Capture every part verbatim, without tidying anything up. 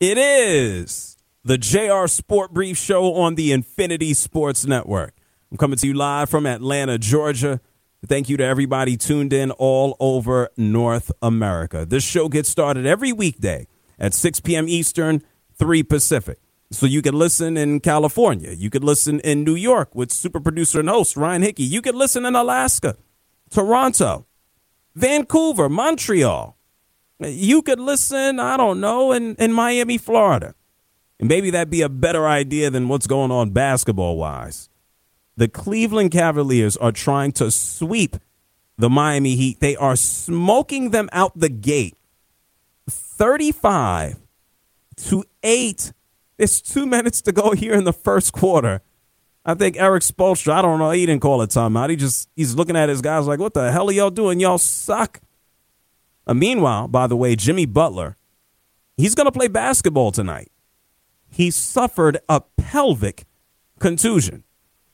It is the J R Sport Brief Show on the Infinity Sports Network. I'm coming to you live from Atlanta, Georgia. Thank you to everybody tuned in all over North America. This show gets started every weekday at six p.m. Eastern, three Pacific. So you can listen in California. You could listen in New York with super producer and host Ryan Hickey. You could listen in Alaska, Toronto, Vancouver, Montreal. You could listen, I don't know, in, in Miami, Florida. And maybe that'd be a better idea than what's going on basketball-wise. The Cleveland Cavaliers are trying to sweep the Miami Heat. They are smoking them out the gate. thirty-five to eight. It's two minutes to go here in the first quarter. I think Eric Spoelstra, I don't know, he didn't call a timeout. He just, he's looking at his guys like, what the hell are y'all doing? Y'all suck. Uh, meanwhile, by the way, Jimmy Butler, he's going to play basketball tonight. He suffered a pelvic contusion.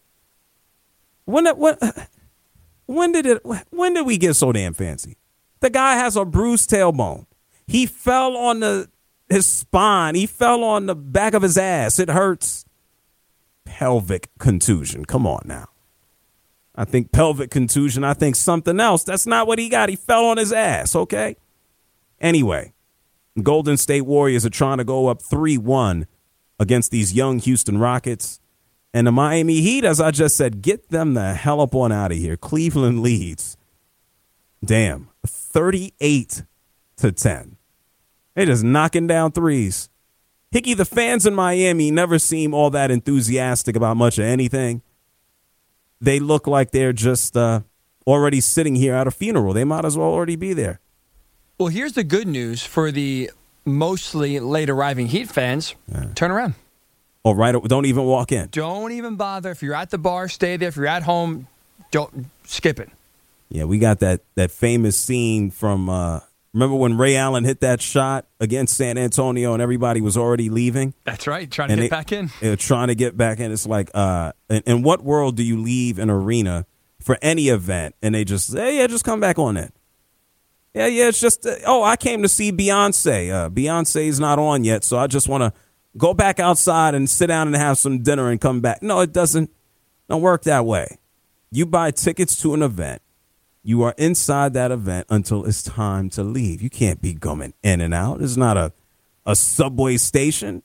When, when, when did it? When did we get so damn fancy? The guy has a bruised tailbone. He fell on the his spine. He fell on the back of his ass. It hurts. Pelvic contusion. Come on now. I think pelvic contusion. I think something else. That's not what he got. He fell on his ass, okay? Anyway, Golden State Warriors are trying to go up three one against these young Houston Rockets. And the Miami Heat, as I just said, get them the hell up on out of here. Cleveland leads. Damn, thirty-eight to ten. They're just knocking down threes. Hickey, the fans in Miami never seem all that enthusiastic about much of anything. They look like they're just uh, already sitting here at a funeral. They might as well already be there. Well, here's the good news for the mostly late arriving Heat fans. Yeah. Turn around. Or right, don't even walk in. Don't even bother. If you're at the bar, stay there. If you're at home, don't skip it. Yeah, we got that that famous scene from, uh, remember when Ray Allen hit that shot against San Antonio and everybody was already leaving? That's right, trying to and get they, back in. They're trying to get back in. It's like, uh, in, in what world do you leave an arena for any event and they just say, hey, yeah, just come back on it? Yeah, yeah, it's just, uh, oh, I came to see Beyonce. Uh, Beyonce's not on yet, so I just want to go back outside and sit down and have some dinner and come back. No, it doesn't don't work that way. You buy tickets to an event. You are inside that event until it's time to leave. You can't be going in and out. It's not a, a subway station.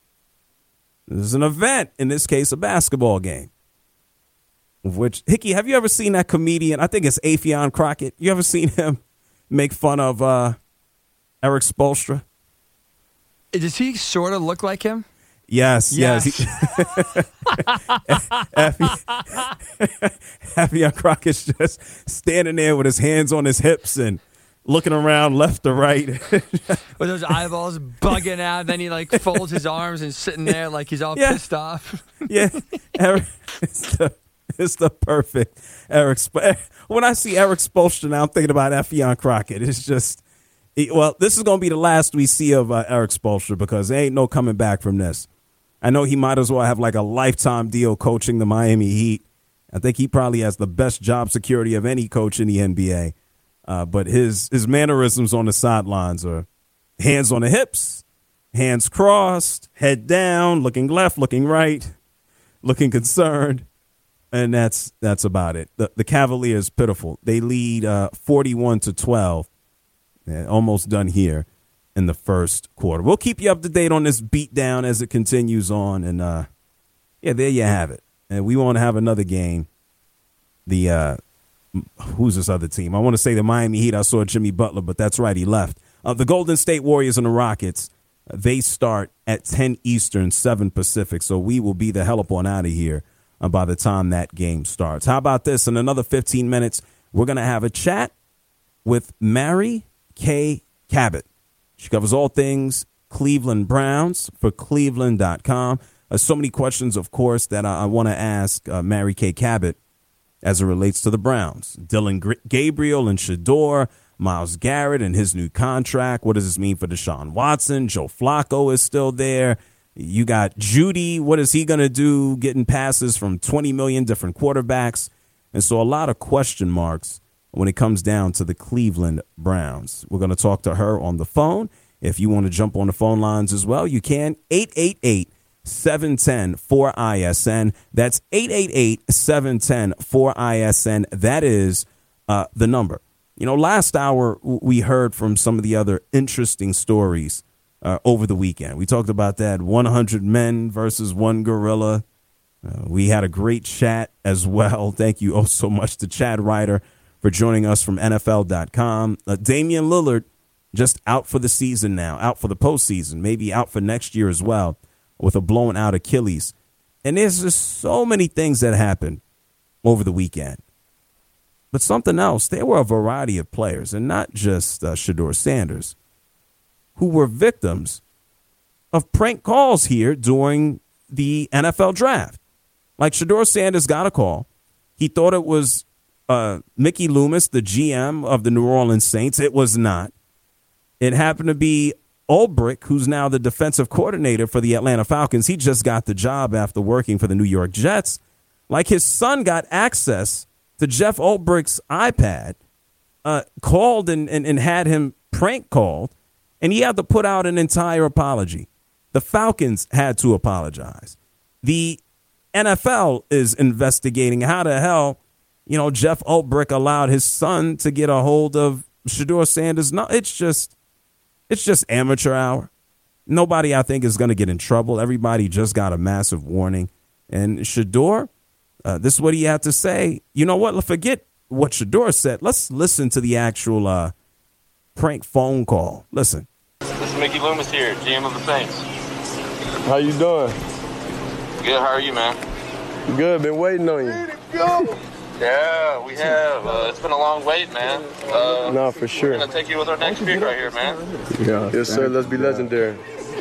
This is an event, in this case, a basketball game. Of which, Hickey, have you ever seen that comedian? I think it's Affion Crockett. You ever seen him make fun of uh, Eric Spoelstra? Does he sort of look like him? Yes, yes. yes. Affion Crockett's just standing there with his hands on his hips and looking around left to right. With those eyeballs bugging out. Then he like folds his arms and sitting there like he's all yeah. pissed off. Yeah, Eric, it's the, it's the perfect Eric. When I see Eric Spoelstra now, I'm thinking about Affion Crockett. It's just, well, this is going to be the last we see of uh, Eric Spoelstra because there ain't no coming back from this. I know he might as well have like a lifetime deal coaching the Miami Heat. I think he probably has the best job security of any coach in the N B A. Uh, but his his mannerisms on the sidelines are hands on the hips, hands crossed, head down, looking left, looking right, looking concerned. And that's that's about it. The, the Cavaliers, pitiful. They lead uh, forty-one to twelve. Yeah, almost done here in the first quarter. We'll keep you up to date on this beatdown as it continues on. And, uh, yeah, there you have it. And we want to have another game. The uh, who's this other team? I want to say the Miami Heat. I saw Jimmy Butler, but that's right. He left. Uh, the Golden State Warriors and the Rockets, uh, they start at ten Eastern, seven Pacific. So we will be the hell up on out of here uh, by the time that game starts. How about this? In another fifteen minutes, we're going to have a chat with Mary Kay Cabot. She covers all things Cleveland Browns for Cleveland dot com. Uh, so many questions, of course, that I, I want to ask uh, Mary Kay Cabot as it relates to the Browns. Dylan G- Gabriel and Shador, Myles Garrett and his new contract. What does this mean for Deshaun Watson? Joe Flacco is still there. You got Judy. What is he going to do getting passes from twenty million different quarterbacks? And so a lot of question marks when it comes down to the Cleveland Browns. We're going to talk to her on the phone If you want to jump on the phone lines as well, you can. eight eight eight, seven one zero, four I S N. That's eight eight eight, seven one zero, four I S N. That is uh, the number. You know, last hour we heard from some of the other interesting stories uh, over the weekend. We talked about that one hundred men versus one gorilla. Uh, we had a great chat as well. Thank you oh so much to Chad Ryder for joining us from N F L dot com. Uh, Damian Lillard just out for the season now, out for the postseason, maybe out for next year as well with a blown out Achilles. And there's just so many things that happened over the weekend. But something else, there were a variety of players, and not just uh, Shedeur Sanders, who were victims of prank calls here during the N F L draft. Like Shedeur Sanders got a call. He thought it was uh, Mickey Loomis, the G M of the New Orleans Saints. It was not. It happened to be Ulbrich, who's now the defensive coordinator for the Atlanta Falcons. He just got the job after working for the New York Jets. Like his son got access to Jeff Ulbricht's iPad, uh, called and, and, and had him prank called, and he had to put out an entire apology. The Falcons had to apologize. The N F L is investigating how the hell, you know, Jeff Ulbrich allowed his son to get a hold of Shedeur Sanders. No, it's just, it's just amateur hour. Nobody, I think, is going to get in trouble. Everybody just got a massive warning. And Shedeur, uh, this is what he had to say. You know what? Forget what Shedeur said. Let's listen to the actual uh, prank phone call. Listen. This is Mickey Loomis here, G M of the Saints. How you doing? Good. How are you, man? Good. Been waiting on you. Yeah, we have. Uh, it's been a long wait, man. Uh, no, for sure. We're gonna take you with our next pick right here, man. Yeah. Yes, sir. Let's be legendary.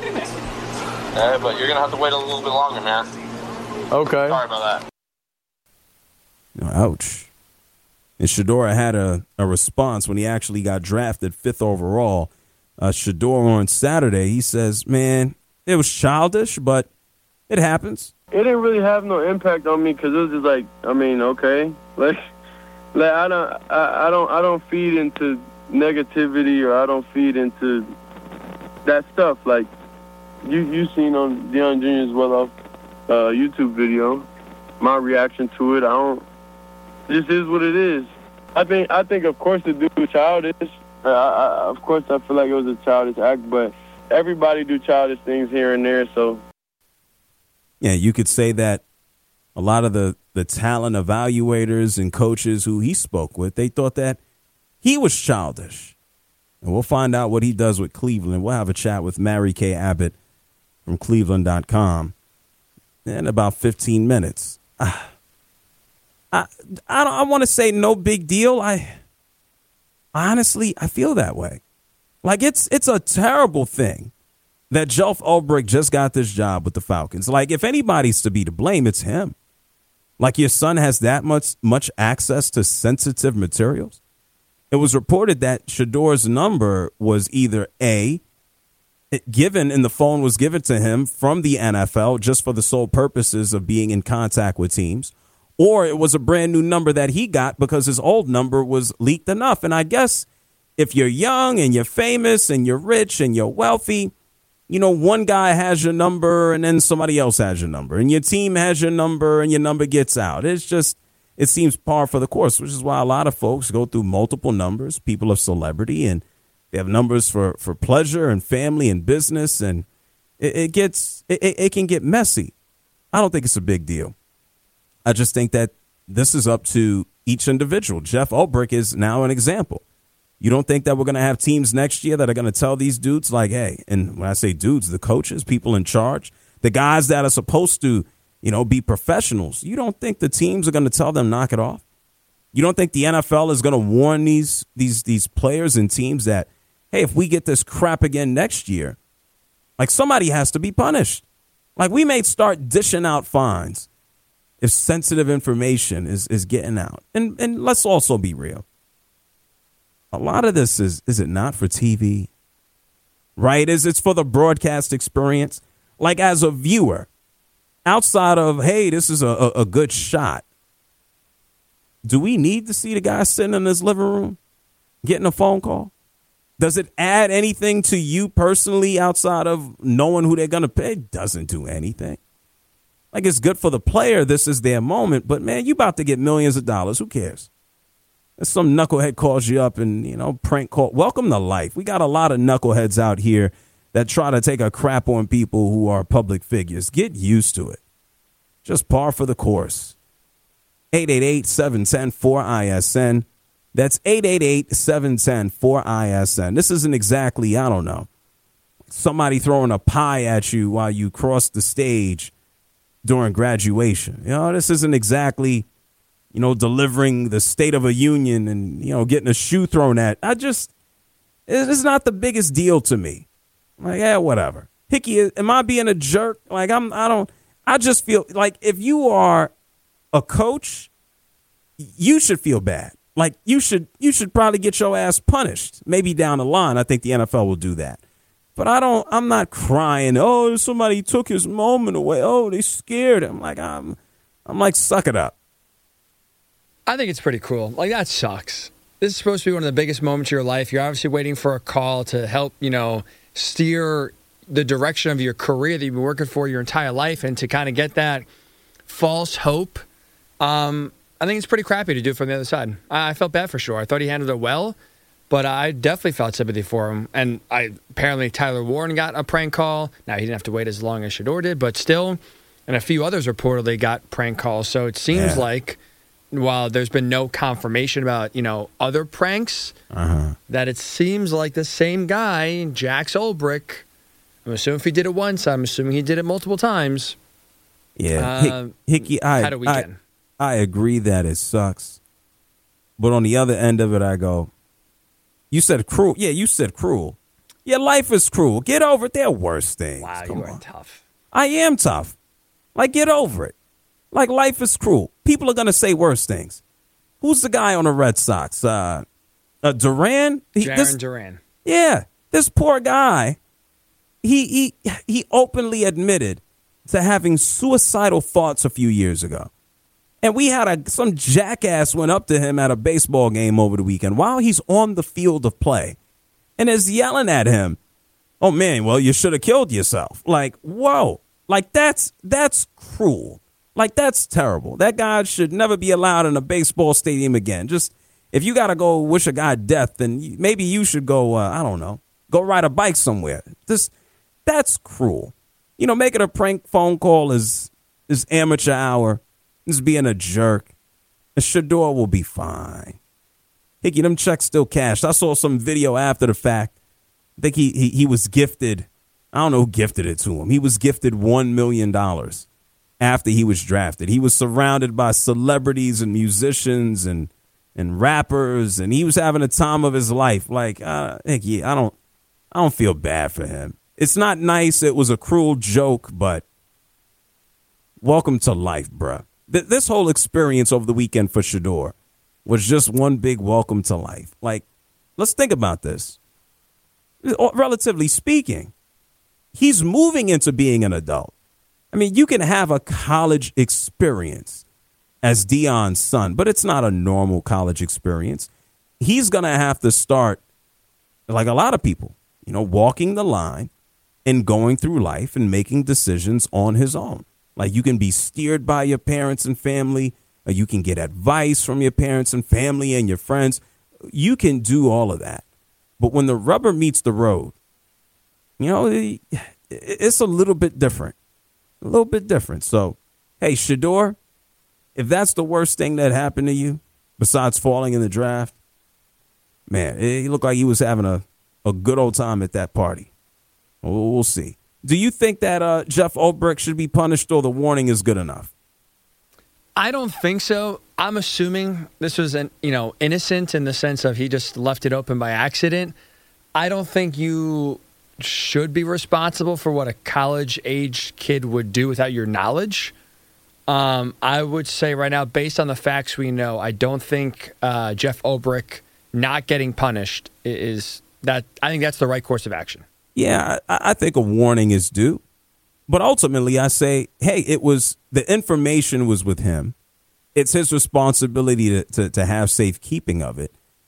Yeah, but you're gonna have to wait a little bit longer, man. Okay. Sorry about that. Ouch. And Shedeur had a, a response when he actually got drafted fifth overall. Uh, Shedeur on Saturday, he says, man, it was childish, but it happens. It didn't really have no impact on me because it was just like, I mean, okay, like, like I don't, I, I don't, I don't feed into negativity or I don't feed into that stuff. Like you, you seen on Deion Junior's well-off uh, YouTube video, my reaction to it. I don't. It just is what it is. I think, I think, of course, the dude was childish. I, I, of course, I feel like it was a childish act, but everybody do childish things here and there, so. Yeah, you could say that a lot of the, the talent evaluators and coaches who he spoke with, they thought that he was childish. And we'll find out what he does with Cleveland. We'll have a chat with Mary Kay Abbott from Cleveland dot com in about fifteen minutes. I, I, I, don't, I want to say no big deal. I honestly, I feel that way. Like it's it's a terrible thing that Jeff Ulbrich just got this job with the Falcons. Like, if anybody's to be to blame, it's him. Like, your son has that much much access to sensitive materials. It was reported that Shedeur's number was either A, it given and the phone was given to him from the N F L just for the sole purposes of being in contact with teams, or it was a brand new number that he got because his old number was leaked enough. And I guess if you're young and you're famous and you're rich and you're wealthy, you know, one guy has your number and then somebody else has your number and your team has your number and your number gets out. It's just, it seems par for the course, which is why a lot of folks go through multiple numbers, people of celebrity, and they have numbers for, for pleasure and family and business. And it, it gets, it, it can get messy. I don't think it's a big deal. I just think that this is up to each individual. Jeff Ulbrich is now an example. You don't think that we're going to have teams next year that are going to tell these dudes like, hey, and when I say dudes, the coaches, people in charge, the guys that are supposed to, you know, be professionals. You don't think the teams are going to tell them knock it off? You don't think the N F L is going to warn these these these players and teams that, hey, if we get this crap again next year, like somebody has to be punished. Like we may start dishing out fines if sensitive information is, is getting out. And and let's also be real. A lot of this is, is it not for T V? Right? Is it's for the broadcast experience? Like as a viewer, outside of, hey, this is a, a, a good shot. Do we need to see the guy sitting in his living room getting a phone call? Does it add anything to you personally outside of knowing who they're going to pay? It doesn't do anything. Like, it's good for the player. This is their moment. But, man, you about to get millions of dollars. Who cares? If some knucklehead calls you up and, you know, prank call. Welcome to life. We got a lot of knuckleheads out here that try to take a crap on people who are public figures. Get used to it. Just par for the course. eight eight eight, seven one zero, four I S N. That's eight eight eight, seven one zero, four I S N. This isn't exactly, I don't know, somebody throwing a pie at you while you cross the stage during graduation. You know, this isn't exactly, you know, delivering the State of a Union and, you know, getting a shoe thrown at. I just, it's not the biggest deal to me. Like, yeah, whatever. Hickey, am I being a jerk? Like, I'm, I don't, I just feel like if you are a coach, you should feel bad. Like, you should, you should probably get your ass punished. Maybe down the line, I think the N F L will do that. But I don't, I'm not crying. Oh, somebody took his moment away. Oh, they scared him. Like, I'm, I'm like, suck it up. I think it's pretty cool. Like, that sucks. This is supposed to be one of the biggest moments of your life. You're obviously waiting for a call to help, you know, steer the direction of your career that you've been working for your entire life, and to kind of get that false hope. Um, I think it's pretty crappy to do it from the other side. I, I felt bad for sure. I thought he handled it well, but I definitely felt sympathy for him. And I apparently Tyler Warren got a prank call. Now, he didn't have to wait as long as Shedeur did, but still, and a few others reportedly got prank calls. So it seems yeah. like, while there's been no confirmation about, you know, other pranks, uh-huh. that it seems like the same guy, Jax Ulbrich. I'm assuming if he did it once, I'm assuming he did it multiple times. Yeah, uh, Hickey, I, had a weekend. I, I agree that it sucks. But on the other end of it, I go, you said cruel. Yeah, you said cruel. Yeah, life is cruel. Get over it. There are worse things. Wow, Come you are on. tough. I am tough. Like, get over it. Like, life is cruel. People are going to say worse things. Who's the guy on the Red Sox? Uh, uh, Duran? He, Jarren this, Duran. Yeah, this poor guy, he, he, he openly admitted to having suicidal thoughts a few years ago. And we had a some jackass went up to him at a baseball game over the weekend while he's on the field of play and is yelling at him, oh, man, well, you should have killed yourself. Like, whoa. Like, that's that's cruel. Like, that's terrible. That guy should never be allowed in a baseball stadium again. Just, if you got to go wish a guy death, then maybe you should go, uh, I don't know, go ride a bike somewhere. This, that's cruel. You know, making a prank phone call is, is amateur hour. Is being a jerk. And Shedeur will be fine. Hickey, them checks still cashed. I saw some video after the fact. I think he, he, he was gifted, I don't know who gifted it to him. He was gifted one million dollars. After he was drafted. He was surrounded by celebrities and musicians and and rappers, and he was having a time of his life. Like, uh, Hickey, I don't, I don't feel bad for him. It's not nice. It was a cruel joke, but welcome to life, bruh. Th- this whole experience over the weekend for Shedeur was just one big welcome to life. Like, let's think about this. Relatively speaking, he's moving into being an adult. I mean, you can have a college experience as Deion's son, but it's not a normal college experience. He's going to have to start, like a lot of people, you know, walking the line and going through life and making decisions on his own. Like, you can be steered by your parents and family, or you can get advice from your parents and family and your friends. You can do all of that. But when the rubber meets the road, you know, it, it's a little bit different. A little bit different. So, hey, Shedeur, if that's the worst thing that happened to you, besides falling in the draft, man, it looked like he was having a, a good old time at that party. We'll, we'll see. Do you think that uh, Jeff Ulbrich should be punished, or the warning is good enough? I don't think so. I'm assuming this was, an, you know, innocent in the sense of he just left it open by accident. I don't think you should be responsible for what a college-age kid would do without your knowledge. Um, I would say right now, based on the facts we know, I don't think uh, Jeff Ulbrich not getting punished is that. I think that's the right course of action. Yeah, I, I think a warning is due. But ultimately, I say, hey, it was the information was with him. It's his responsibility to, to, to have safekeeping of it.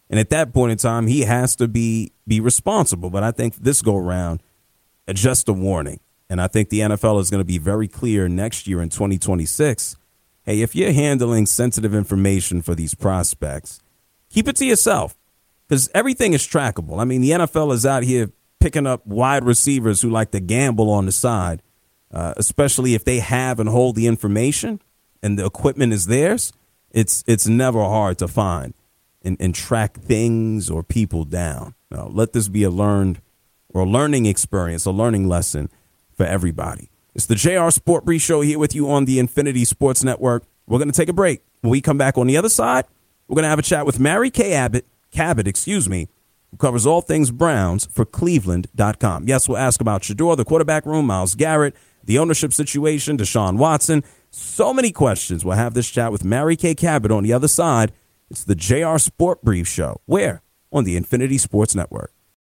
And at that point in time, he has to be be responsible. But I think this go around, uh, just a warning. And I think the N F L is going to be very clear next year in twenty twenty-six. Hey, if you're handling sensitive information for these prospects, keep it to yourself, because everything is trackable. I mean, the N F L is out here picking up wide receivers who like to gamble on the side, uh, especially if they have and hold the information and the equipment is theirs. It's it's never hard to find and, and track things or people down. Now, let this be a learned or a learning experience, a learning lesson for everybody. It's the J R Sport Brief Show here with you on the Infinity Sports Network. We're going to take a break. When we come back on the other side, we're going to have a chat with Mary Kay Abbott, Cabot, excuse me, who covers all things Browns for Cleveland dot com. Yes, we'll ask about Shedeur, the quarterback room, Myles Garrett, the ownership situation, Deshaun Watson. So many questions. We'll have this chat with Mary Kay Cabot on the other side. It's the J R Sport Brief Show. Where? On the Infinity Sports Network.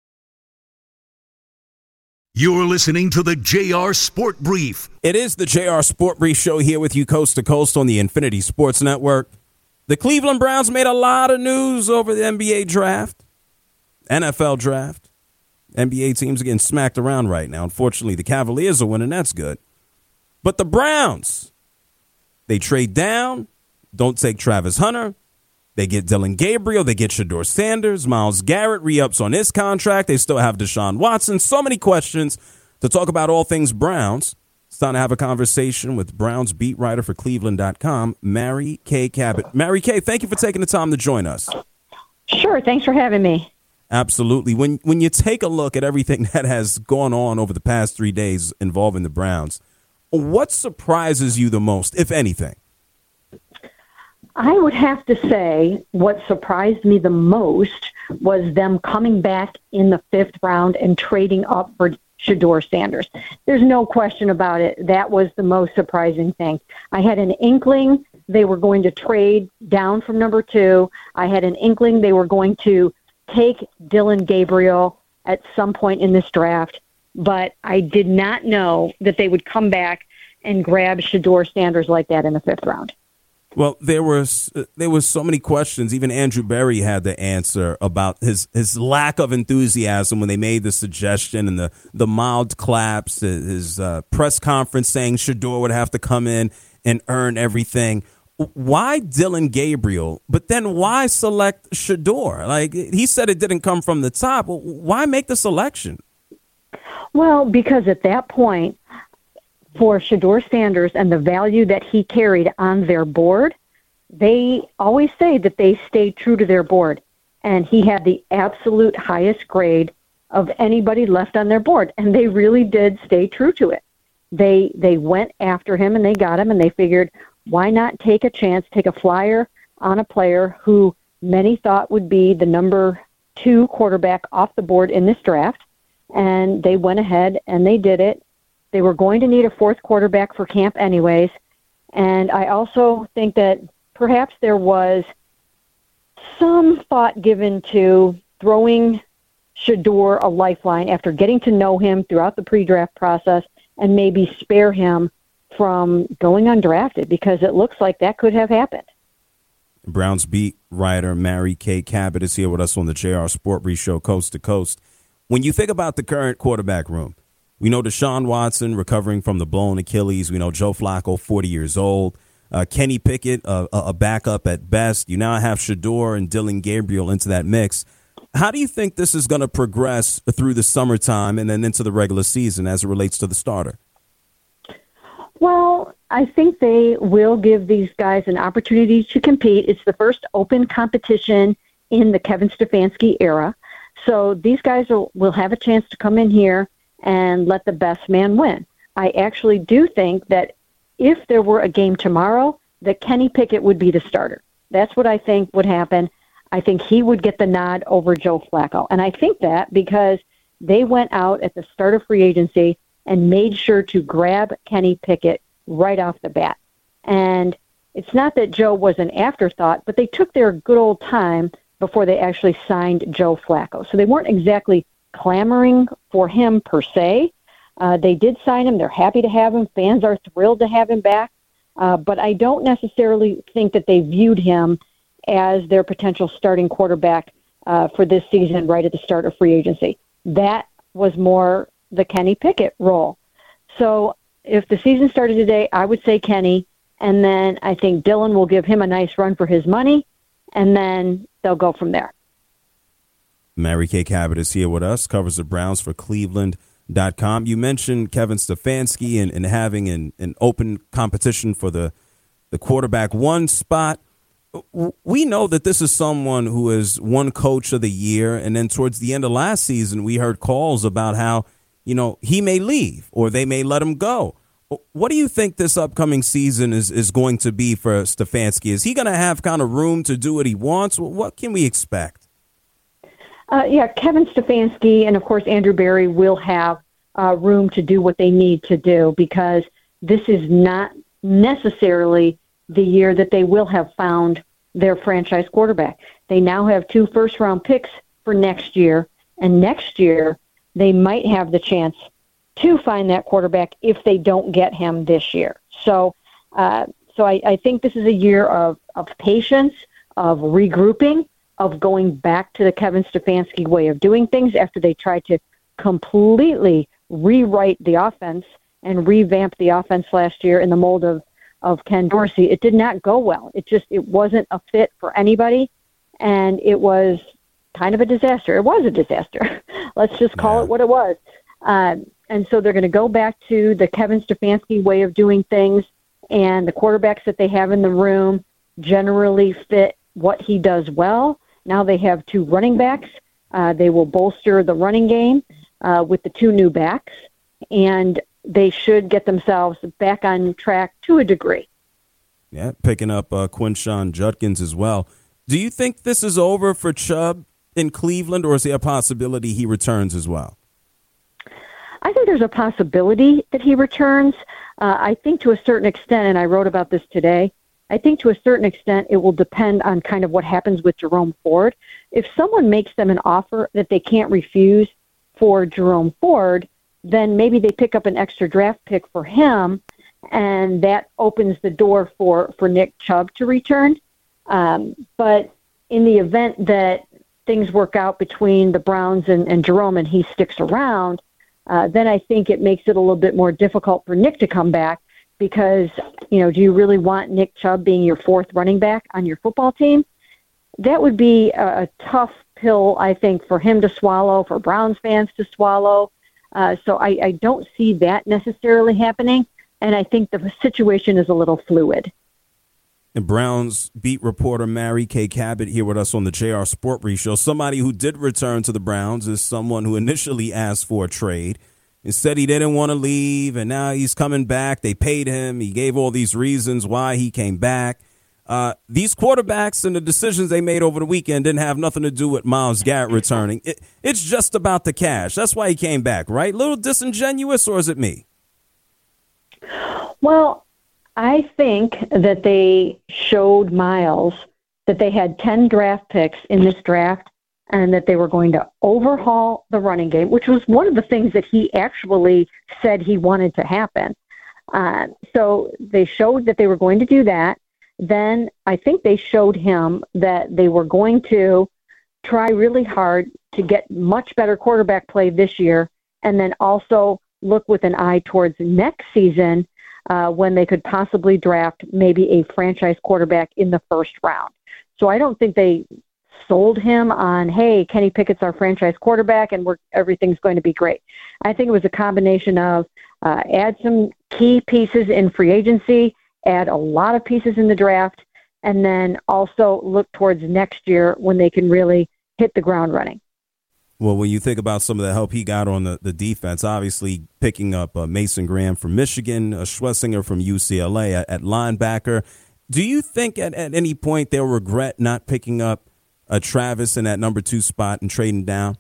You're listening to the J R Sport Brief. It is the J R Sport Brief Show here with you coast to coast on the Infinity Sports Network. The Cleveland Browns made a lot of news over the N B A draft, N F L draft. N B A teams are getting smacked around right now. Unfortunately, the Cavaliers are winning. That's good. But the Browns, they trade down, don't take Travis Hunter. They get Dillon Gabriel. They get Shedeur Sanders. Myles Garrett re-ups on his contract. They still have Deshaun Watson. So many questions to talk about all things Browns. It's time to have a conversation with Browns beat writer for Cleveland dot com, Mary Kay Cabot. Mary Kay, thank you for taking the time to join us. Sure. Thanks for having me. Absolutely. When when you take a look at everything that has gone on over the past three days involving the Browns, what surprises you the most, if anything? I would have to say what surprised me the most was them coming back in the fifth round and trading up for Shedeur Sanders. There's no question about it. That was the most surprising thing. I had an inkling they were going to trade down from number two. I had an inkling they were going to take Dillon Gabriel at some point in this draft, but I did not know that they would come back and grab Shedeur Sanders like that in the fifth round. Well, there was there was so many questions. Even Andrew Berry had the answer about his, his lack of enthusiasm when they made the suggestion and the, the mild claps, his uh, press conference saying Shedeur would have to come in and earn everything. Why Dillon Gabriel? But then why select Shedeur? Like, he said it didn't come from the top. Why make the selection? Well, because at that point, for Shedeur Sanders and the value that he carried on their board, they always say that they stayed true to their board. And he had the absolute highest grade of anybody left on their board. And they really did stay true to it. They they went after him and they got him, and they figured, why not take a chance, take a flyer on a player who many thought would be the number two quarterback off the board in this draft. And they went ahead and they did it. They were going to need a fourth quarterback for camp anyways. And I also think that perhaps there was some thought given to throwing Shedeur a lifeline after getting to know him throughout the pre-draft process and maybe spare him from going undrafted, because it looks like that could have happened. Browns beat writer Mary Kay Cabot is here with us on the J R Sport Brief Show, coast to coast. When you think about the current quarterback room, we know Deshaun Watson recovering from the blown Achilles. We know Joe Flacco, forty years old. Uh, Kenny Pickett, uh, a backup at best. You now have Shedeur and Dillon Gabriel into that mix. How do you think this is going to progress through the summertime and then into the regular season as it relates to the starter? Well, I think they will give these guys an opportunity to compete. It's the first open competition in the Kevin Stefanski era. So these guys will, will have a chance to come in here and let the best man win. I actually do think that if there were a game tomorrow, that Kenny Pickett would be the starter. That's what I think would happen. I think he would get the nod over Joe Flacco. And I think that because they went out at the start of free agency and made sure to grab Kenny Pickett right off the bat. And it's not that Joe was an afterthought, but they took their good old time before they actually signed Joe Flacco. So they weren't exactly clamoring for him per se. Uh, they did sign him. They're happy to have him. Fans are thrilled to have him back. Uh, but I don't necessarily think that they viewed him as their potential starting quarterback uh, for this season right at the start of free agency. That was more the Kenny Pickett role. So if the season started today, I would say Kenny, and then I think Dylan will give him a nice run for his money, and then they'll go from there. Mary Kay Cabot is here with us, covers the Browns for Cleveland dot com. You mentioned Kevin Stefanski and, and having an, an open competition for the, the quarterback one spot. We know that this is someone who is one coach of the year, and then towards the end of last season, we heard calls about how, you know, he may leave or they may let him go. What do you think this upcoming season is, is going to be for Stefanski? Is he going to have kind of room to do what he wants? What can we expect? Uh, yeah, Kevin Stefanski and, of course, Andrew Berry will have uh, room to do what they need to do, because this is not necessarily the year that they will have found their franchise quarterback. They now have two first-round picks for next year, and next year they might have the chance to find that quarterback if they don't get him this year. So uh, so I, I think this is a year of, of patience, of regrouping, of going back to the Kevin Stefanski way of doing things after they tried to completely rewrite the offense and revamp the offense last year in the mold of, of Ken Dorsey. It did not go well. It just, it wasn't a fit for anybody, and it was kind of a disaster. It was a disaster. Let's just call yeah. it what it was. Um, and so they're going to go back to the Kevin Stefanski way of doing things, and the quarterbacks that they have in the room generally fit what he does well. Now they have two running backs. Uh, they will bolster the running game uh, with the two new backs, and they should get themselves back on track to a degree. Yeah, picking up uh, Quinshon Judkins as well. Do you think this is over for Chubb in Cleveland, or is there a possibility he returns as well? I think there's a possibility that he returns. Uh, I think to a certain extent, and I wrote about this today, I think to a certain extent it will depend on kind of what happens with Jerome Ford. If someone makes them an offer that they can't refuse for Jerome Ford, then maybe they pick up an extra draft pick for him, and that opens the door for, for Nick Chubb to return. Um, but in the event that things work out between the Browns and, and Jerome and he sticks around, uh, then I think it makes it a little bit more difficult for Nick to come back. Because, you know, do you really want Nick Chubb being your fourth running back on your football team? That would be a, a tough pill, I think, for him to swallow, for Browns fans to swallow. Uh, so I, I don't see that necessarily happening, and I think the situation is a little fluid. And Browns beat reporter Mary Kay Cabot here with us on the J R Sport Brief Show. Somebody who did return to the Browns is someone who initially asked for a trade. He said he didn't want to leave, and now he's coming back. They paid him. He gave all these reasons why he came back. Uh, these quarterbacks and the decisions they made over the weekend didn't have nothing to do with Myles Garrett returning. It, it's just about the cash. That's why he came back, right? A little disingenuous, or is it me? Well, I think that they showed Myles that they had ten draft picks in this draft, and that they were going to overhaul the running game, which was one of the things that he actually said he wanted to happen. Uh, so they showed that they were going to do that. Then I think they showed him that they were going to try really hard to get much better quarterback play this year, and then also look with an eye towards next season uh, when they could possibly draft maybe a franchise quarterback in the first round. So I don't think they sold him on, hey, Kenny Pickett's our franchise quarterback and we're, everything's going to be great. I think it was a combination of uh, add some key pieces in free agency, add a lot of pieces in the draft, and then also look towards next year when they can really hit the ground running. Well, when you think about some of the help he got on the, the defense, obviously picking up uh, Mason Graham from Michigan, uh, Schlesinger from U C L A at, at linebacker, do you think at, at any point they'll regret not picking up Uh, Travis in that number two spot and trading down?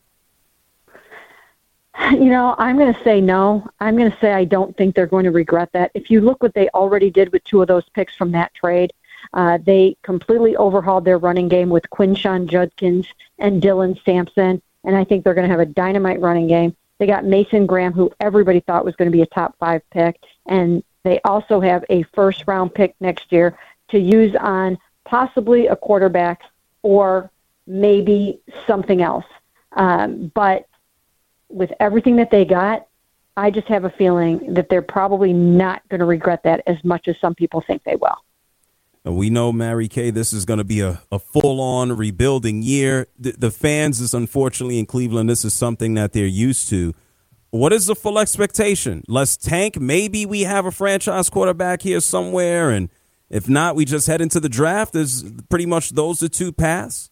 You know, I'm going to say no. I'm going to say I don't think they're going to regret that. If you look what they already did with two of those picks from that trade, uh, they completely overhauled their running game with Quinshon Judkins and Dylan Sampson, and I think they're going to have a dynamite running game. They got Mason Graham, who everybody thought was going to be a top five pick, and they also have a first-round pick next year to use on possibly a quarterback or maybe something else. Um, but with everything that they got, I just have a feeling that they're probably not going to regret that as much as some people think they will. We know, Mary Kay, this is going to be a, a full-on rebuilding year. The, the fans is unfortunately in Cleveland. This is something that they're used to. What is the full expectation? Let's tank. Maybe we have a franchise quarterback here somewhere, and if not, we just head into the draft. Is pretty much those the two paths?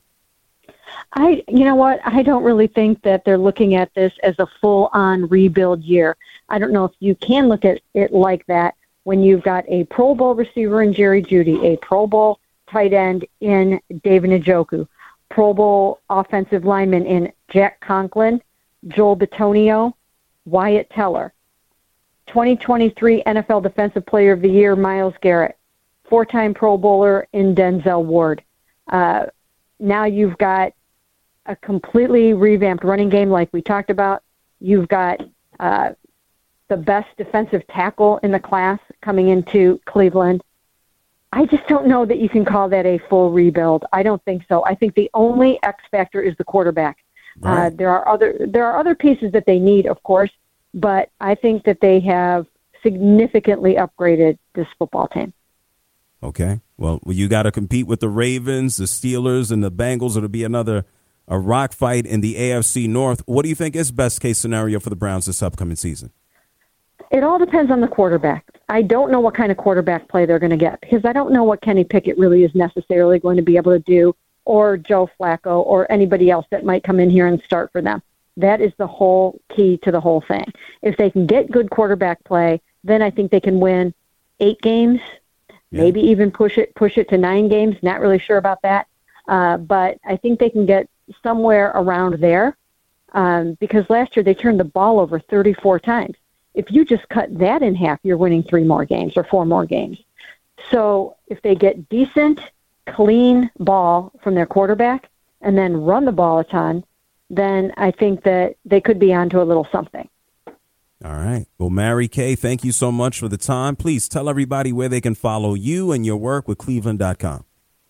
I, you know what? I don't really think that they're looking at this as a full-on rebuild year. I don't know if you can look at it like that when you've got a Pro Bowl receiver in Jerry Jeudy, a Pro Bowl tight end in David Njoku, Pro Bowl offensive lineman in Jack Conklin, Joel Bitonio, Wyatt Teller, twenty twenty-three N F L Defensive Player of the Year, Myles Garrett, four-time Pro Bowler in Denzel Ward. Uh, now you've got a completely revamped running game like we talked about. You've got uh, the best defensive tackle in the class coming into Cleveland. I just don't know that you can call that a full rebuild. I don't think so. I think the only X factor is the quarterback. Right. Uh, there are other there are other pieces that they need, of course, but I think that they have significantly upgraded this football team. Okay. Well, you got to compete with the Ravens, the Steelers, and the Bengals. It'll be another a rock fight in the A F C North. What do you think is best case scenario for the Browns this upcoming season? It all depends on the quarterback. I don't know what kind of quarterback play they're going to get because I don't know what Kenny Pickett really is necessarily going to be able to do, or Joe Flacco, or anybody else that might come in here and start for them. That is the whole key to the whole thing. If they can get good quarterback play, then I think they can win eight games, yeah. maybe even push it push it to nine games. Not really sure about that, uh, but I think they can get somewhere around there um, because last year they turned the ball over thirty-four times. If you just cut that in half, you're winning three more games or four more games. So if they get decent, clean ball from their quarterback and then run the ball a ton, then I think that they could be onto a little something. All right. Well, Mary Kay, thank you so much for the time. Please tell everybody where they can follow you and your work with Cleveland dot com.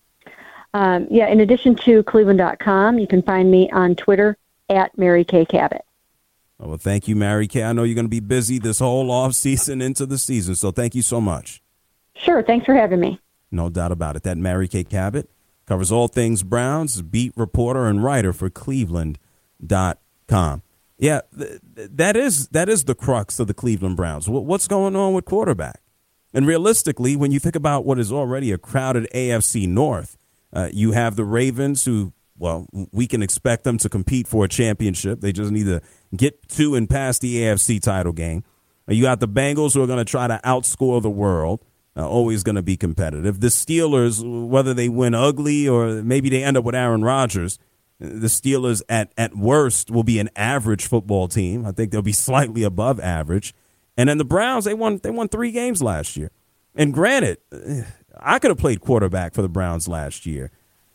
Um, yeah, in addition to Cleveland dot com, you can find me on Twitter at Mary Kay Cabot. Oh, well, thank you, Mary Kay. I know you're going to be busy this whole off season into the season, so thank you so much. Sure. Thanks for having me. No doubt about it. That Mary Kay Cabot covers all things Browns, beat reporter and writer for Cleveland dot com. Yeah, th- that is that is the crux of the Cleveland Browns. W- what's going on with quarterback? And realistically, when you think about what is already a crowded A F C North, uh, you have the Ravens who, well, we can expect them to compete for a championship. They just need to get to and past the A F C title game. You got the Bengals who are going to try to outscore the world, uh, always going to be competitive. The Steelers, whether they win ugly or maybe they end up with Aaron Rodgers, the Steelers at, at worst will be an average football team. I think they'll be slightly above average. And then the Browns, they won they won three games last year. And granted, I could have played quarterback for the Browns last year.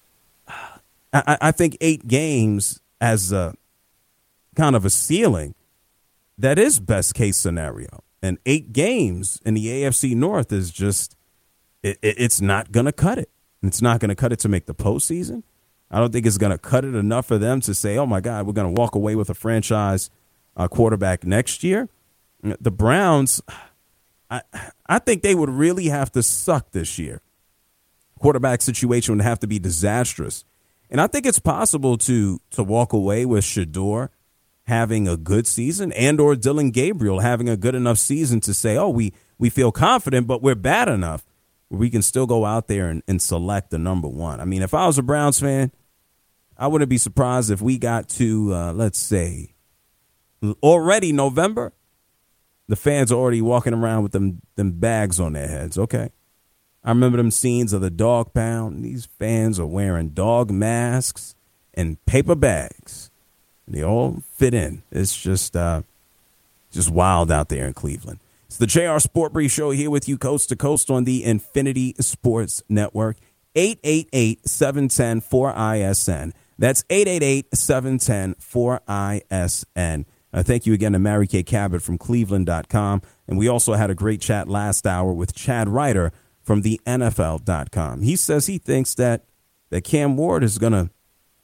I, I think eight games as a kind of a ceiling, that is best case scenario. And eight games in the A F C North is just, it, it, it's not going to cut it. It's not going to cut it to make the postseason. I don't think it's going to cut it enough for them to say, oh, my God, we're going to walk away with a franchise uh, quarterback next year. The Browns, I, I think they would really have to suck this year. Quarterback situation would have to be disastrous. And I think it's possible to to walk away with Shedeur having a good season and or Dylan Gabriel having a good enough season to say, oh, we, we feel confident, but we're bad enough where we can still go out there and, and select the number one. I mean, if I was a Browns fan, I wouldn't be surprised if we got to, uh, let's say, already November, the fans are already walking around with them, them bags on their heads. Okay. I remember them scenes of the dog pound. These fans are wearing dog masks and paper bags. They all fit in. It's just uh, just wild out there in Cleveland. It's the J R Sport Brief Show here with you coast to coast on the Infinity Sports Network. eight eight eight, seven one zero, four I S N. That's eight eight eight, seven one zero, four I S N. Uh, thank you again to Mary Kay Cabot from Cleveland dot com. And we also had a great chat last hour with Chad Ryder from the N F L dot com. He says he thinks that, that Cam Ward is going to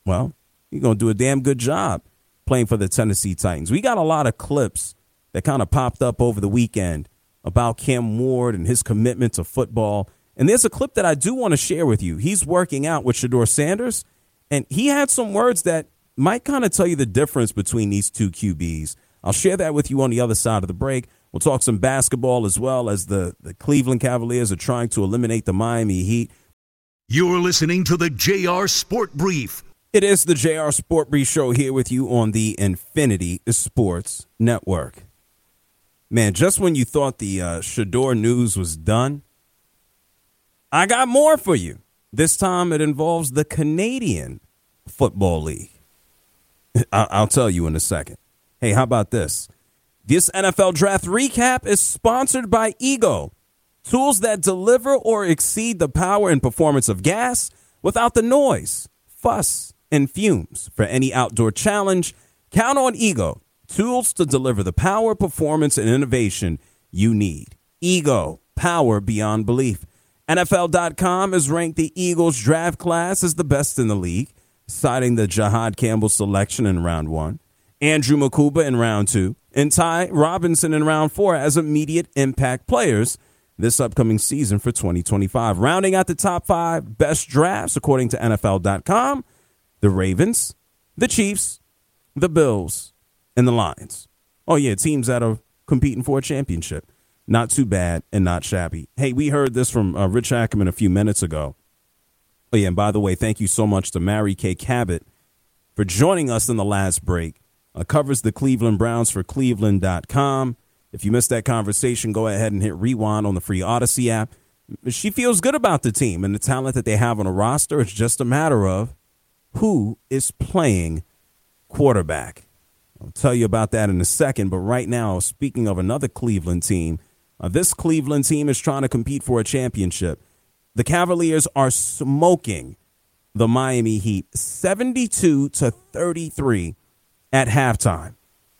well, he's going to do a damn good job playing for the Tennessee Titans. We got a lot of clips that kind of popped up over the weekend about Cam Ward and his commitment to football. And there's a clip that I do want to share with you. He's working out with Shedeur Sanders, and he had some words that might kind of tell you the difference between these two Q Bs. I'll share that with you on the other side of the break. We'll talk some basketball as well, as the, the Cleveland Cavaliers are trying to eliminate the Miami Heat. You're listening to the J R Sport Brief. It is the J R Sport Brief Show here with you on the Infinity Sports Network. Man, just when you thought the uh, Shedeur news was done, I got more for you. This time it involves the Canadian Football League. I- I'll tell you in a second. Hey, how about this? This N F L Draft Recap is sponsored by Ego, tools that deliver or exceed the power and performance of gas without the noise, fuss, and fumes. For any outdoor challenge, count on Ego, tools to deliver the power, performance, and innovation you need. Ego, power beyond belief. N F L dot com has ranked the Eagles draft class as the best in the league, citing the Jahad Campbell selection in round one, Andrew Makuba in round two, and Ty Robinson in round four as immediate impact players this upcoming season for twenty twenty-five. Rounding out the top five best drafts, according to N F L dot com, the Ravens, the Chiefs, the Bills, and the Lions. Oh, yeah, teams that are competing for a championship. Not too bad and not shabby. Hey, we heard this from uh, Rich Ackerman a few minutes ago. Oh, yeah, and by the way, thank you so much to Mary Kay Cabot for joining us in the last break. Uh, covers the Cleveland Browns for Cleveland dot com. If you missed that conversation, go ahead and hit rewind on the free Odyssey app. She feels good about the team and the talent that they have on a roster. It's just a matter of who is playing quarterback. I'll tell you about that in a second. But right now, speaking of another Cleveland team, uh, this Cleveland team is trying to compete for a championship. The Cavaliers are smoking the Miami Heat seventy-two to thirty-three at halftime.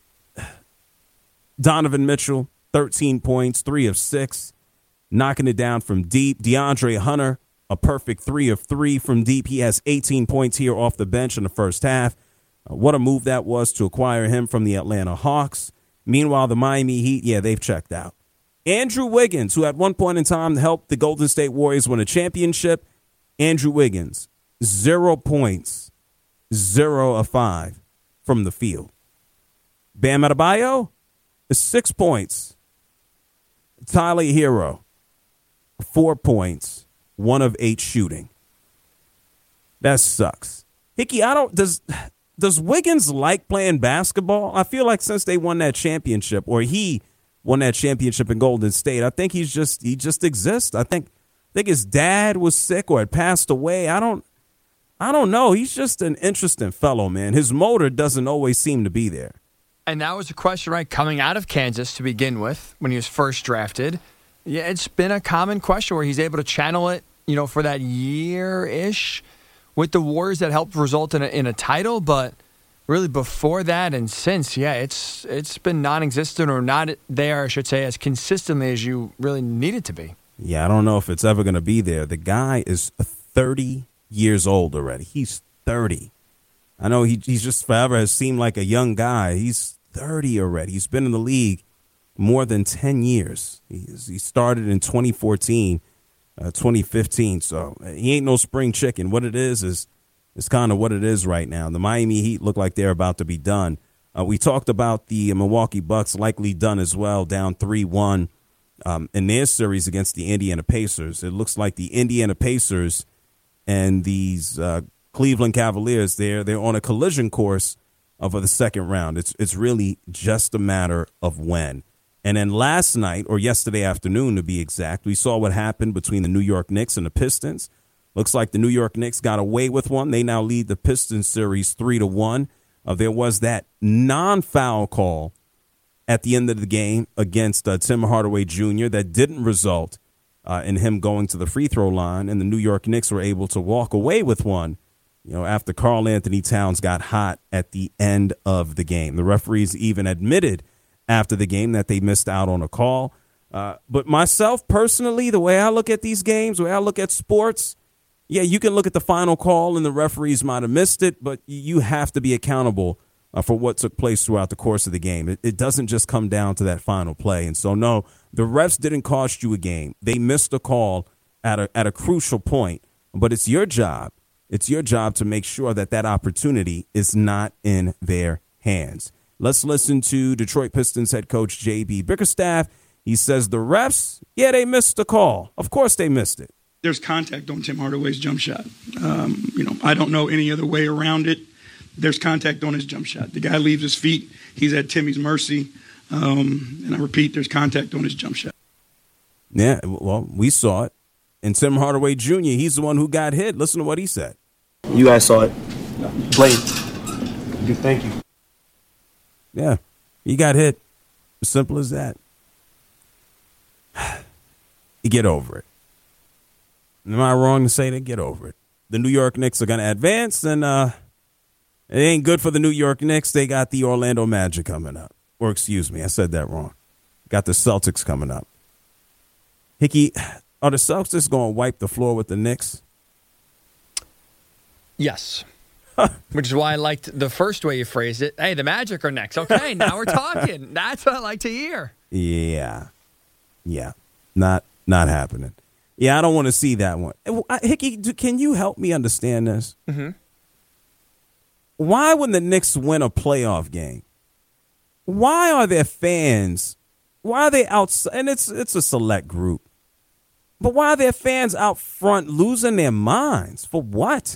Donovan Mitchell, thirteen points, three of six, knocking it down from deep. DeAndre Hunter, a perfect three of three from deep. He has eighteen points here off the bench in the first half. Uh, what a move that was to acquire him from the Atlanta Hawks. Meanwhile, the Miami Heat, yeah, they've checked out. Andrew Wiggins, who at one point in time helped the Golden State Warriors win a championship. Andrew Wiggins, zero points, zero of five from the field. Bam Adebayo, six points. Tyler Hero, four points, one of eight shooting. That sucks. Hickey, I don't, does, does Wiggins like playing basketball? I feel like since they won that championship, or he won that championship in Golden State, I think he's just, he just exists. I think, I think his dad was sick or had passed away. I don't, I don't know. He's just an interesting fellow, man. His motor doesn't always seem to be there. And that was a question, right, coming out of Kansas to begin with when he was first drafted. Yeah, it's been a common question where he's able to channel it, you know, for that year-ish with the Warriors that helped result in a, in a title. But really before that and since, yeah, it's it's been non-existent or not there, I should say, as consistently as you really need it to be. Yeah, I don't know if it's ever going to be there. The guy is thirty years old already. He's thirty. I know he he's just forever has seemed like a young guy. He's thirty already. He's been in the league more than ten years. He's, he started in twenty fourteen, uh, twenty fifteen. So he ain't no spring chicken. What it is is is kind of what it is right now. The Miami Heat look like they're about to be done. Uh, we talked about the Milwaukee Bucks likely done as well, down three one um, in their series against the Indiana Pacers. It looks like the Indiana Pacers and these uh, Cleveland Cavaliers, they're they're on a collision course uh, for the second round. It's it's really just a matter of when. And then last night, or yesterday afternoon to be exact, we saw what happened between the New York Knicks and the Pistons. Looks like the New York Knicks got away with one. They now lead the Pistons series three to one. Uh, there was that non-foul call at the end of the game against uh, Tim Hardaway Junior that didn't result uh, in him going to the free throw line, and the New York Knicks were able to walk away with one. You know, after Karl Anthony Towns got hot at the end of the game. The referees even admitted after the game that they missed out on a call. Uh, but myself personally, the way I look at these games, the way I look at sports, yeah, you can look at the final call and the referees might have missed it, but you have to be accountable uh, for what took place throughout the course of the game. It, it doesn't just come down to that final play. And so, no, the refs didn't cost you a game. They missed a call at a at a crucial point, but it's your job. It's your job to make sure that that opportunity is not in their hands. Let's listen to Detroit Pistons head coach J B Bickerstaff. He says the refs, yeah, they missed the call. Of course they missed it. There's contact on Tim Hardaway's jump shot. Um, you know, I don't know any other way around it. There's contact on his jump shot. The guy leaves his feet. He's at Timmy's mercy. Um, and I repeat, there's contact on his jump shot. Yeah, well, we saw it. And Tim Hardaway Junior, he's the one who got hit. Listen to what he said. You guys saw it. Blame. Thank you. Yeah, he got hit. As simple as that. You get over it. Am I wrong to say that? Get over it. The New York Knicks are going to advance, and uh, it ain't good for the New York Knicks. They got the Orlando Magic coming up. Or excuse me, I said that wrong. Got the Celtics coming up. Hickey, are the Celtics going to wipe the floor with the Knicks? Yes. Which is why I liked the first way you phrased it. Hey, the Magic are next. Okay, now we're talking. That's what I like to hear. Yeah. Yeah. Not not happening. Yeah, I don't want to see that one. Hickey, can you help me understand this? Mm-hmm. Why, when the Knicks win a playoff game, why are there fans? Why are they outside? And it's it's a select group. But why are there fans out front losing their minds? For what?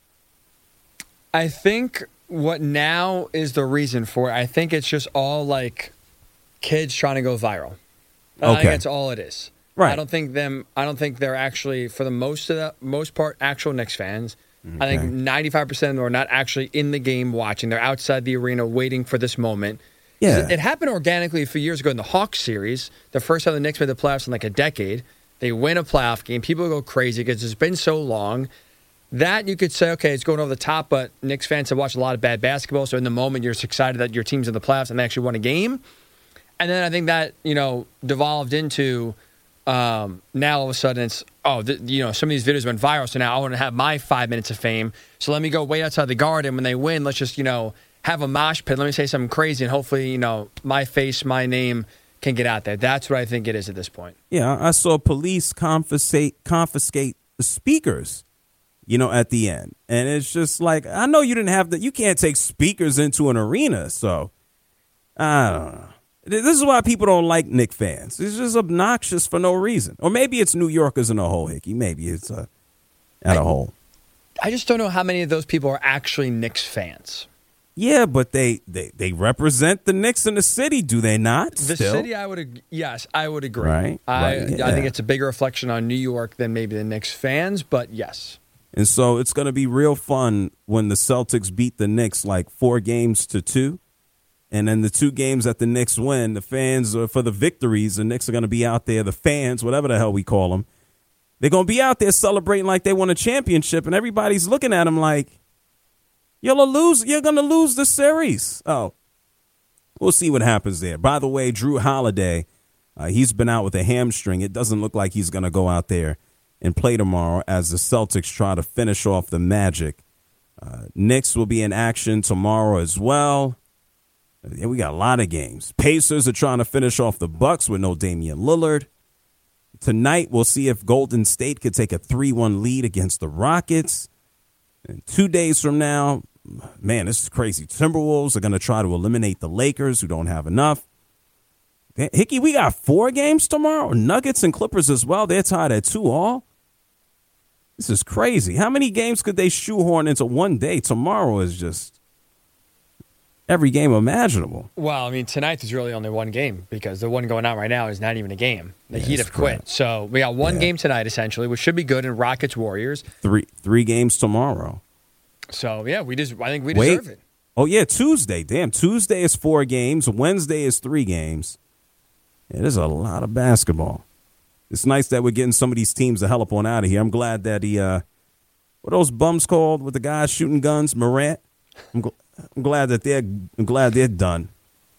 I think what now is the reason for it. I think it's just all like kids trying to go viral. I Okay. think that's all it is. Right. I don't think them. I don't think they're actually, for the most of the most part, actual Knicks fans. I think Okay. ninety-five percent of them are not actually in the game watching. They're outside the arena waiting for this moment. Yeah. It, it happened organically a few years ago in the Hawks series. The first time the Knicks made the playoffs in like a decade. They win a playoff game. People go crazy because it's been so long. That you could say, okay, it's going over the top, but Knicks fans have watched a lot of bad basketball, so in the moment you're excited that your team's in the playoffs and they actually won a game. And then I think that, you know, devolved into um, now all of a sudden it's, oh, th- you know, some of these videos went viral, so now I want to have my five minutes of fame. So let me go wait outside the Garden. When they win, let's just, you know, have a mosh pit. Let me say something crazy, and hopefully, you know, my face, my name can get out there. That's what I think it is at this point. Yeah, I saw police confiscate confiscate the speakers, you know, at the end. And it's just like, I know you didn't have the, you can't take speakers into an arena. So, I don't know. This is why people don't like Knicks fans. It's just obnoxious for no reason. Or maybe it's New Yorkers in a whole, Hickey. Maybe it's uh, at a whole. I just don't know how many of those people are actually Knicks fans. Yeah, but they, they, they represent the Knicks in the city, do they not? The Still? city, I would, ag- yes, I would agree. Right, I, right, yeah. I think it's a bigger reflection on New York than maybe the Knicks fans, but yes. And so it's going to be real fun when the Celtics beat the Knicks like four games to two. And then the two games that the Knicks win, the fans are for the victories. The Knicks are going to be out there, the fans, whatever the hell we call them. They're going to be out there celebrating like they won a championship. And everybody's looking at them like, you'll lose. You're going to lose the series. Oh, we'll see what happens there. By the way, Drew Holiday, uh, he's been out with a hamstring. It doesn't look like he's going to go out there and play tomorrow as the Celtics try to finish off the Magic. Uh, Knicks will be in action tomorrow as well. Yeah, we got a lot of games. Pacers are trying to finish off the Bucks with no Damian Lillard. Tonight, we'll see if Golden State could take a three one lead against the Rockets. And two days from now, man, this is crazy. Timberwolves are going to try to eliminate the Lakers, who don't have enough. Hickey, we got four games tomorrow. Nuggets and Clippers as well. They're tied at two all. This is crazy. How many games could they shoehorn into one day? Tomorrow is just every game imaginable. Well, I mean, tonight there's really only one game because the one going on right now is not even a game. The Yeah, Heat that's have quit. correct. So we got one Yeah. game tonight, essentially, which should be good in Rockets Warriors. Three three games tomorrow. So, yeah, we just, I think we Wait. deserve it. Oh, yeah, Tuesday. Damn, Tuesday is four games. Wednesday is three games. Yeah, there's a lot of basketball. It's nice that we're getting some of these teams the hell up on out of here. I'm glad that the, uh, what are those bums called with the guys shooting guns? Morant? I'm, gl- I'm glad that they're, I'm glad they're done.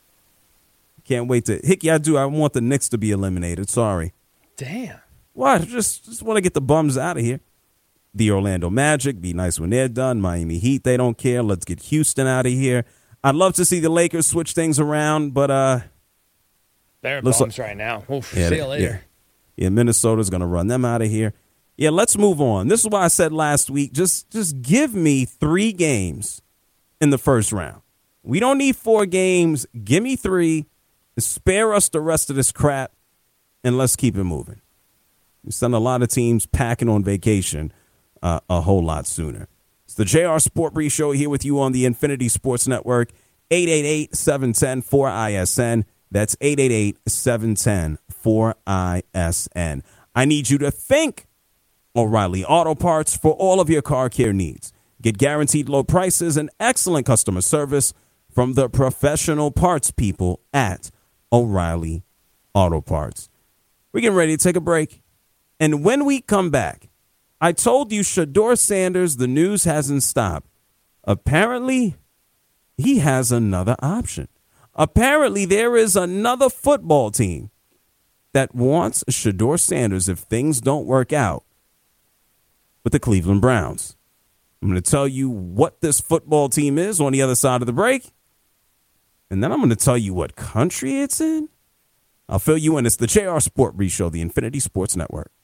Can't wait to, Hickey, I do, I want the Knicks to be eliminated. Sorry. Damn. What? Just, just want to get the bums out of here. the Orlando Magic. Be nice when they're done. Miami Heat, they don't care. Let's get Houston out of here. I'd love to see the Lakers switch things around, but uh, they're bums like, right now. Oof, yeah, see you later. Yeah, yeah Minnesota's going to run them out of here. Yeah, let's move on. This is why I said last week, just just give me three games in the first round. We don't need four games. Give me three. Spare us the rest of this crap, and let's keep it moving. We send a lot of teams packing on vacation uh, a whole lot sooner. It's the J R Sport Brief Show here with you on the Infinity Sports Network. eight eight eight, seven one zero, four I S N. That's eight eight eight, seven one zero, four I S N. I need you to think O'Reilly Auto Parts for all of your car care needs. Get guaranteed low prices and excellent customer service from the professional parts people at O'Reilly Auto Parts. We're getting ready to take a break. And when we come back, I told you Shedeur Sanders, the news hasn't stopped. Apparently, he has another option. Apparently, there is another football team that wants Shedeur Sanders if things don't work out with the Cleveland Browns. I'm going to tell you what this football team is on the other side of the break. And then I'm going to tell you what country it's in. I'll fill you in. It's the J R Sport Brief Show, the Infinity Sports Network.